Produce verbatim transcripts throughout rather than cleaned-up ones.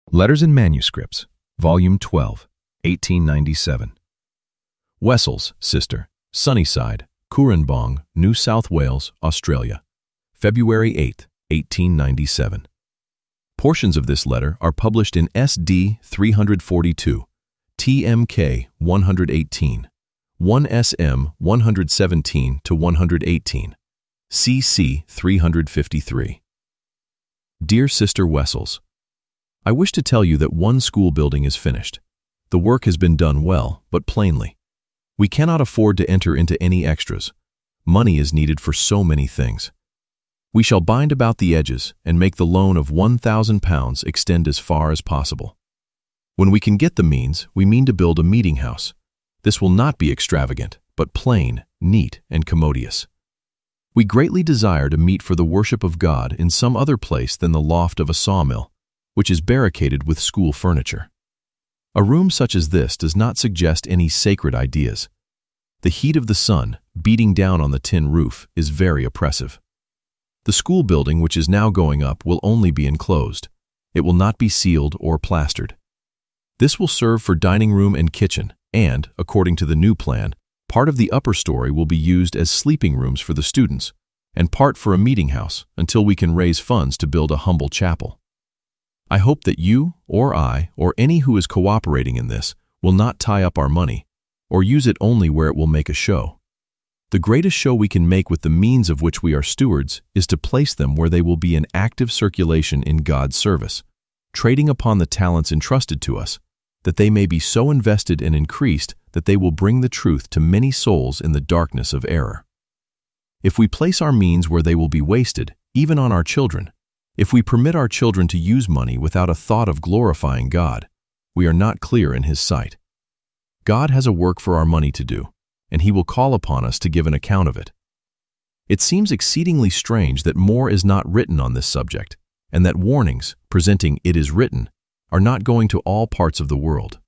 Letters and Manuscripts, Volume twelve, eighteen ninety-seven. Wessels, Sister, Sunnyside, Cooranbong, New South Wales, Australia, February eighth, eighteen ninety-seven. Portions of this letter are published in S D three forty-two, T M K one eighteen, one S M one seventeen to one eighteen, C C three fifty-three. Dear Sister Wessels, I wish to tell you that one school building is finished. The work has been done well, but plainly. We cannot afford to enter into any extras. Money is needed for so many things. We shall bind about the edges and make the loan of one thousand pounds extend as far as possible. When we can get the means, we mean to build a meeting house. This will not be extravagant, but plain, neat, and commodious. We greatly desire to meet for the worship of God in some other place than the loft of a sawmill, which is barricaded with school furniture. A room such as this does not suggest any sacred ideas. The heat of the sun, beating down on the tin roof, is very oppressive. The school building which is now going up will only be enclosed. It will not be sealed or plastered. This will serve for dining room and kitchen, and, according to the new plan, part of the upper story will be used as sleeping rooms for the students, and part for a meeting house until we can raise funds to build a humble chapel. I hope that you, or I, or any who is cooperating in this, will not tie up our money, or use it only where it will make a show. The greatest show we can make with the means of which we are stewards is to place them where they will be in active circulation in God's service, trading upon the talents entrusted to us, that they may be so invested and increased that they will bring the truth to many souls in the darkness of error. If we place our means where they will be wasted, even on our children, if we permit our children to use money without a thought of glorifying God, we are not clear in His sight. God has a work for our money to do, and He will call upon us to give an account of it. It seems exceedingly strange that more is not written on this subject, and that warnings, presenting "it is written," are not going to all parts of the world.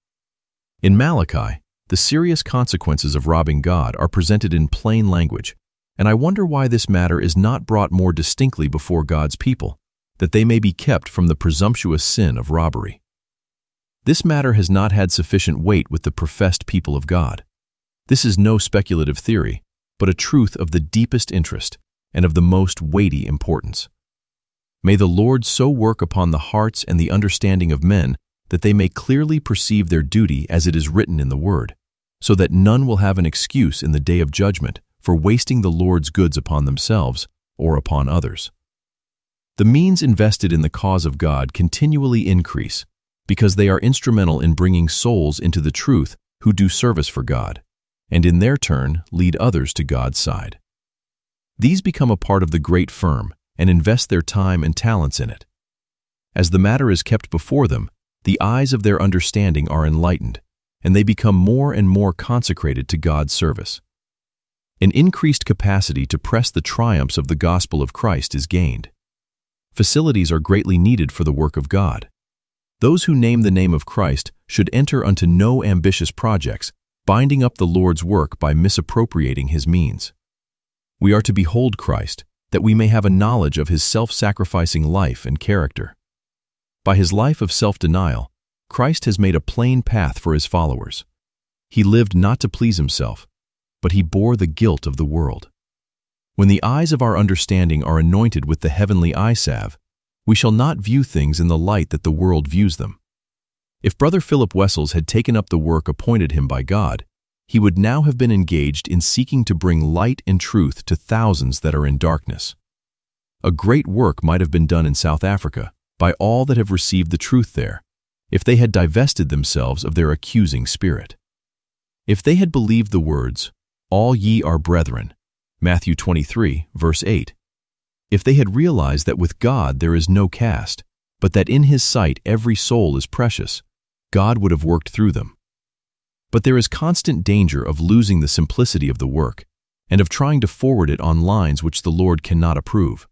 In Malachi, the serious consequences of robbing God are presented in plain language, and I wonder why this matter is not brought more distinctly before God's people, that they may be kept from the presumptuous sin of robbery. This matter has not had sufficient weight with the professed people of God. This is no speculative theory, but a truth of the deepest interest and of the most weighty importance. May the Lord so work upon the hearts and the understanding of men that they may clearly perceive their duty as it is written in the Word, so that none will have an excuse in the day of judgment for wasting the Lord's goods upon themselves or upon others. The means invested in the cause of God continually increase because they are instrumental in bringing souls into the truth who do service for God, and in their turn lead others to God's side. These become a part of the great firm and invest their time and talents in it. As the matter is kept before them, the eyes of their understanding are enlightened, and they become more and more consecrated to God's service. An increased capacity to press the triumphs of the gospel of Christ is gained. Facilities are greatly needed for the work of God. Those who name the name of Christ should enter unto no ambitious projects, binding up the Lord's work by misappropriating His means. We are to behold Christ, that we may have a knowledge of His self-sacrificing life and character. By His life of self-denial, Christ has made a plain path for His followers. He lived not to please Himself, but He bore the guilt of the world. When the eyes of our understanding are anointed with the heavenly eye salve, we shall not view things in the light that the world views them. If Brother Philip Wessels had taken up the work appointed him by God, he would now have been engaged in seeking to bring light and truth to thousands that are in darkness. A great work might have been done in South Africa by all that have received the truth there, if they had divested themselves of their accusing spirit. If they had believed the words, "All ye are brethren," Matthew twenty-three, verse eight. If they had realized that with God there is no caste, but that in His sight every soul is precious, God would have worked through them. But there is constant danger of losing the simplicity of the work, and of trying to forward it on lines which the Lord cannot approve.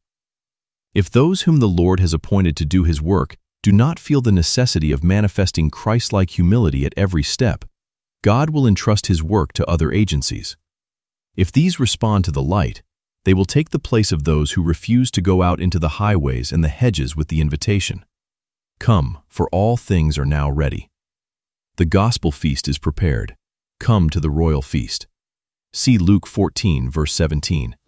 If those whom the Lord has appointed to do His work do not feel the necessity of manifesting Christ-like humility at every step, God will entrust His work to other agencies. If these respond to the light, they will take the place of those who refuse to go out into the highways and the hedges with the invitation. Come, for all things are now ready. The gospel feast is prepared. Come to the royal feast. See Luke fourteen, verse seventeen.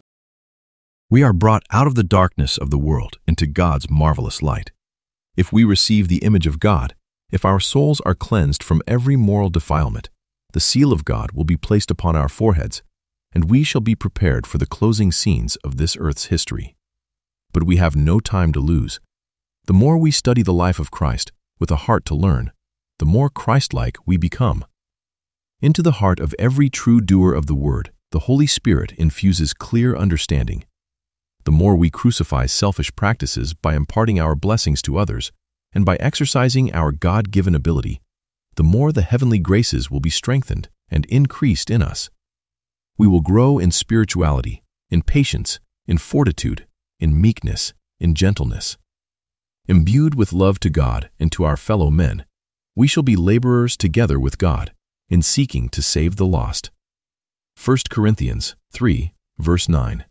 We are brought out of the darkness of the world into God's marvelous light. If we receive the image of God, if our souls are cleansed from every moral defilement, the seal of God will be placed upon our foreheads, and we shall be prepared for the closing scenes of this earth's history. But we have no time to lose. The more we study the life of Christ with a heart to learn, the more Christ-like we become. Into the heart of every true doer of the word, the Holy Spirit infuses clear understanding. The more we crucify selfish practices by imparting our blessings to others and by exercising our God-given ability, the more the heavenly graces will be strengthened and increased in us. We will grow in spirituality, in patience, in fortitude, in meekness, in gentleness. Imbued with love to God and to our fellow men, we shall be laborers together with God in seeking to save the lost. First Corinthians three, verse nine.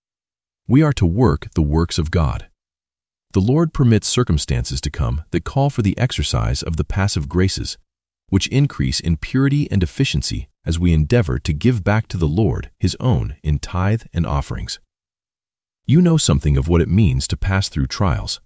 We are to work the works of God. The Lord permits circumstances to come that call for the exercise of the passive graces, which increase in purity and efficiency as we endeavor to give back to the Lord His own in tithe and offerings. You know something of what it means to pass through trials.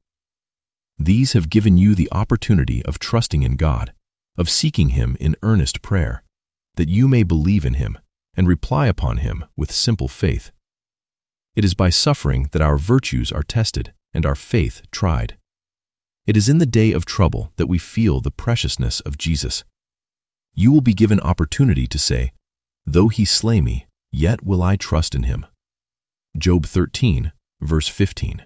These have given you the opportunity of trusting in God, of seeking Him in earnest prayer, that you may believe in Him and reply upon Him with simple faith. It is by suffering that our virtues are tested and our faith tried. It is in the day of trouble that we feel the preciousness of Jesus. You will be given opportunity to say, "Though He slay me, yet will I trust in Him." Job thirteen, verse fifteen.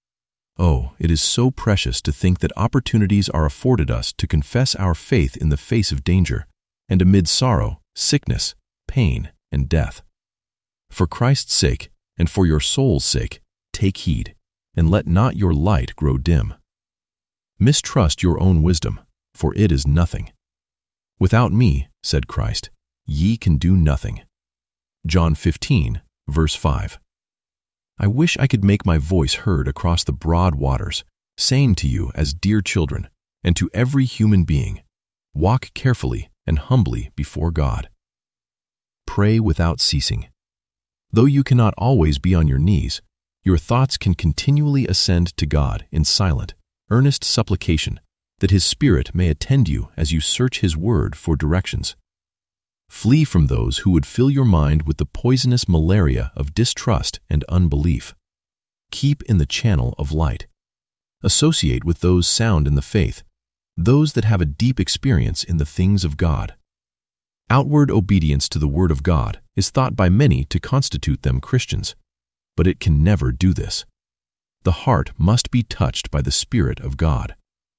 Oh, it is so precious to think that opportunities are afforded us to confess our faith in the face of danger and amid sorrow, sickness, pain, and death. For Christ's sake, and for your soul's sake, take heed, and let not your light grow dim. Mistrust your own wisdom, for it is nothing. Without me, said Christ, ye can do nothing. John fifteen, verse five. I wish I could make my voice heard across the broad waters, saying to you as dear children, and to every human being, walk carefully and humbly before God. Pray without ceasing. Though you cannot always be on your knees, your thoughts can continually ascend to God in silent, earnest supplication, that His Spirit may attend you as you search His Word for directions. Flee from those who would fill your mind with the poisonous malaria of distrust and unbelief. Keep in the channel of light. Associate with those sound in the faith, those that have a deep experience in the things of God. Outward obedience to the Word of God is thought by many to constitute them Christians, but it can never do this. The heart must be touched by the Spirit of God.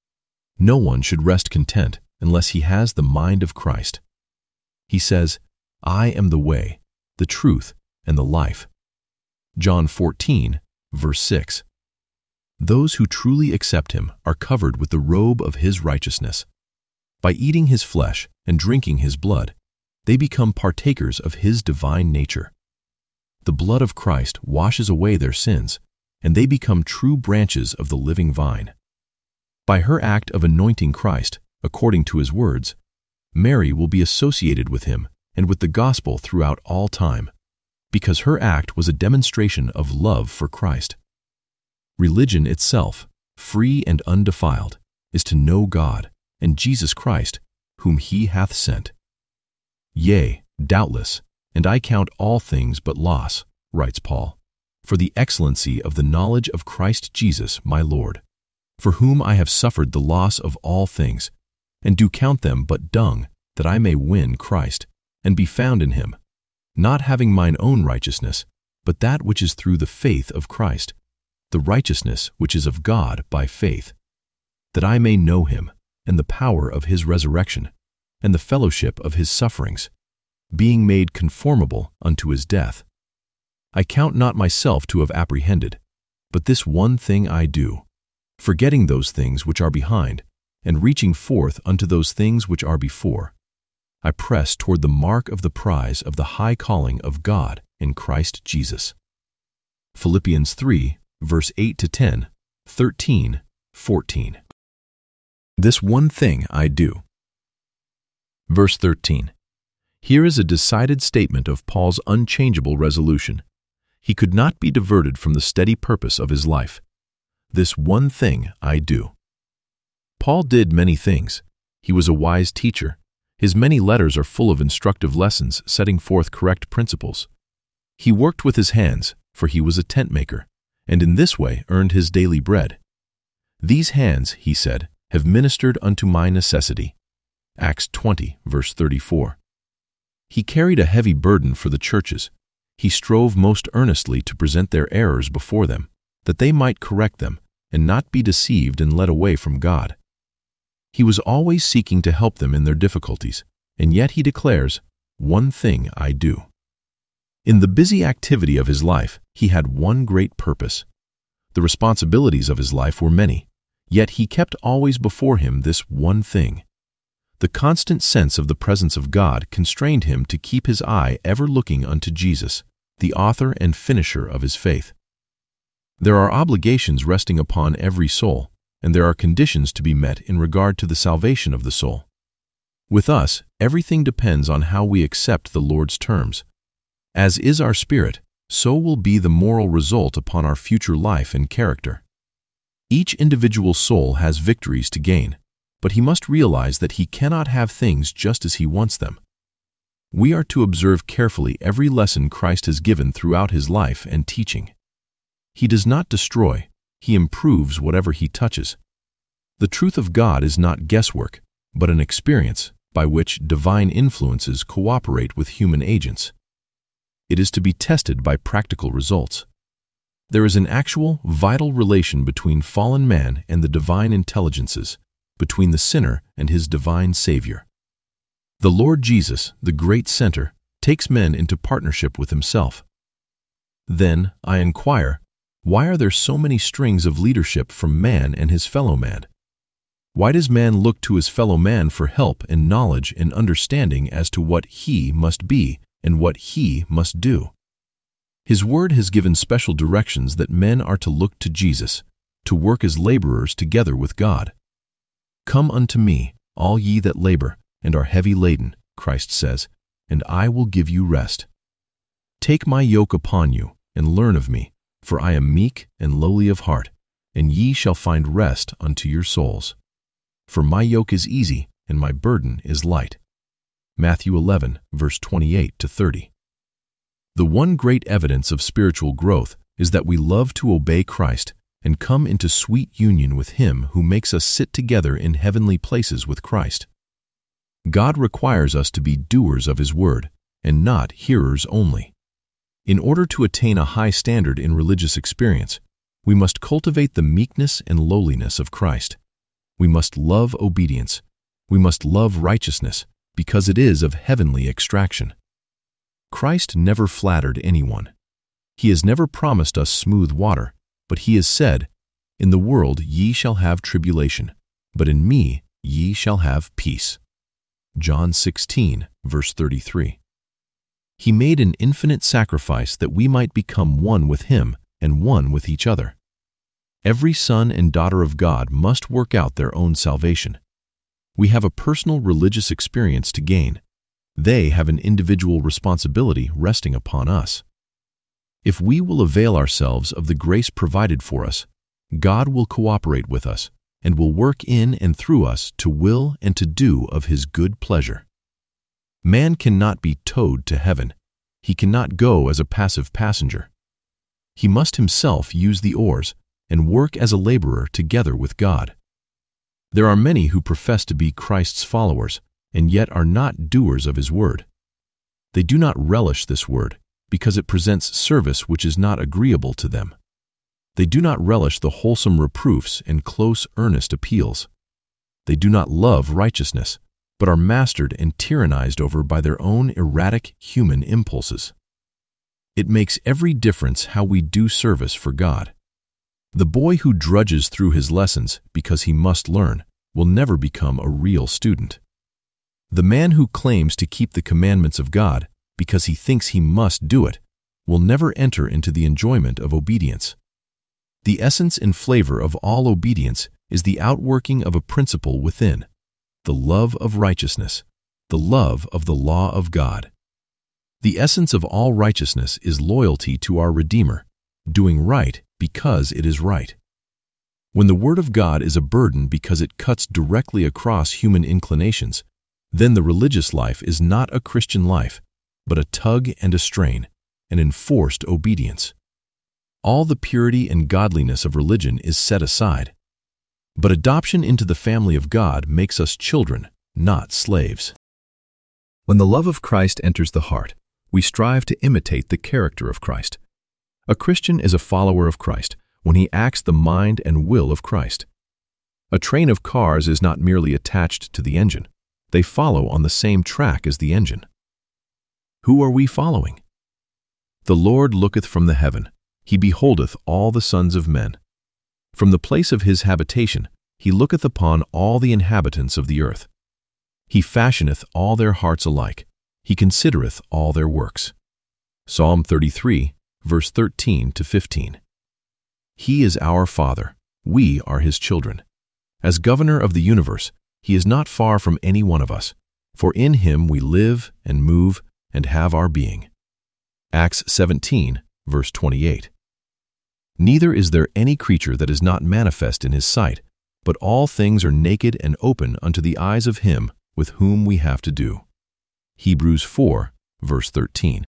No one should rest content unless he has the mind of Christ. He says, I am the way, the truth, and the life. John fourteen, verse six. Those who truly accept Him are covered with the robe of His righteousness. By eating His flesh and drinking His blood, they become partakers of His divine nature. The blood of Christ washes away their sins, and they become true branches of the living vine. By her act of anointing Christ, according to His words, Mary will be associated with Him and with the gospel throughout all time, because her act was a demonstration of love for Christ. Religion itself, free and undefiled, is to know God and Jesus Christ, whom He hath sent. Yea, doubtless, and I count all things but loss, writes Paul, for the excellency of the knowledge of Christ Jesus my Lord, for whom I have suffered the loss of all things, and do count them but dung, that I may win Christ, and be found in Him, not having mine own righteousness, but that which is through the faith of Christ, the righteousness which is of God by faith, that I may know Him, and the power of His resurrection, and the fellowship of His sufferings, being made conformable unto His death. I count not myself to have apprehended, but this one thing I do, forgetting those things which are behind, and reaching forth unto those things which are before, I press toward the mark of the prize of the high calling of God in Christ Jesus. Philippians three, verse eight to ten, thirteen, fourteen. This one thing I do. Verse thirteen. Here is a decided statement of Paul's unchangeable resolution. He could not be diverted from the steady purpose of his life. This one thing I do. Paul did many things. He was a wise teacher. His many letters are full of instructive lessons setting forth correct principles. He worked with his hands, for he was a tent maker, and in this way earned his daily bread. These hands, he said, have ministered unto my necessity. Acts twenty, verse thirty-four. He carried a heavy burden for the churches. He strove most earnestly to present their errors before them, that they might correct them and not be deceived and led away from God. He was always seeking to help them in their difficulties, and yet he declares, "One thing I do." In the busy activity of his life, he had one great purpose. The responsibilities of his life were many, yet he kept always before him this one thing. The constant sense of the presence of God constrained him to keep his eye ever looking unto Jesus, the author and finisher of his faith. There are obligations resting upon every soul, and there are conditions to be met in regard to the salvation of the soul. With us, everything depends on how we accept the Lord's terms. As is our spirit, so will be the moral result upon our future life and character. Each individual soul has victories to gain, but he must realize that he cannot have things just as he wants them. We are to observe carefully every lesson Christ has given throughout his life and teaching. He does not destroy, he improves whatever he touches. The truth of God is not guesswork, but an experience by which divine influences cooperate with human agents. It is to be tested by practical results. There is an actual, vital relation between fallen man and the divine intelligences, between the sinner and his divine Savior. The Lord Jesus, the great center, takes men into partnership with himself. Then, I inquire, why are there so many strings of leadership from man and his fellow man? Why does man look to his fellow man for help and knowledge and understanding as to what he must be and what he must do? His word has given special directions that men are to look to Jesus, to work as laborers together with God. Come unto me, all ye that labor and are heavy laden, Christ says, and I will give you rest. Take my yoke upon you, and learn of me, for I am meek and lowly of heart, and ye shall find rest unto your souls. For my yoke is easy, and my burden is light. Matthew eleven, verse twenty-eight to thirty. The one great evidence of spiritual growth is that we love to obey Christ and come into sweet union with him who makes us sit together in heavenly places with Christ. God requires us to be doers of his word, and not hearers only. In order to attain a high standard in religious experience, we must cultivate the meekness and lowliness of Christ. We must love obedience. We must love righteousness, because it is of heavenly extraction. Christ never flattered anyone. He has never promised us smooth water, but he has said, "In the world ye shall have tribulation, but in me ye shall have peace." John sixteen, verse thirty-three. He made an infinite sacrifice that we might become one with him and one with each other. Every son and daughter of God must work out their own salvation. We have a personal religious experience to gain. They have an individual responsibility resting upon us. If we will avail ourselves of the grace provided for us, God will cooperate with us and will work in and through us to will and to do of his good pleasure. Man cannot be towed to heaven. He cannot go as a passive passenger. He must himself use the oars and work as a laborer together with God. There are many who profess to be Christ's followers and yet are not doers of his word. They do not relish this word because it presents service which is not agreeable to them. They do not relish the wholesome reproofs and close, earnest appeals. They do not love righteousness, but are mastered and tyrannized over by their own erratic human impulses. It makes every difference how we do service for God. The boy who drudges through his lessons because he must learn will never become a real student. The man who claims to keep the commandments of God because he thinks he must do it will never enter into the enjoyment of obedience. The essence and flavor of all obedience is the outworking of a principle within, the love of righteousness, the love of the law of God. The essence of all righteousness is loyalty to our Redeemer, doing right because it is right. When the Word of God is a burden because it cuts directly across human inclinations, then the religious life is not a Christian life, but a tug and a strain, an enforced obedience. All the purity and godliness of religion is set aside. But adoption into the family of God makes us children, not slaves. When the love of Christ enters the heart, we strive to imitate the character of Christ. A Christian is a follower of Christ when he acts the mind and will of Christ. A train of cars is not merely attached to the engine. They follow on the same track as the engine. Who are we following? The Lord looketh from the heaven. He beholdeth all the sons of men. From the place of his habitation, he looketh upon all the inhabitants of the earth. He fashioneth all their hearts alike. He considereth all their works. Psalm thirty-three, verse thirteen to fifteen. He is our Father. We are his children. As governor of the universe, he is not far from any one of us, for in him we live and move and have our being. Acts seventeen, verse twenty-eight. Neither is there any creature that is not manifest in his sight, but all things are naked and open unto the eyes of him with whom we have to do. Hebrews four, verse thirteen.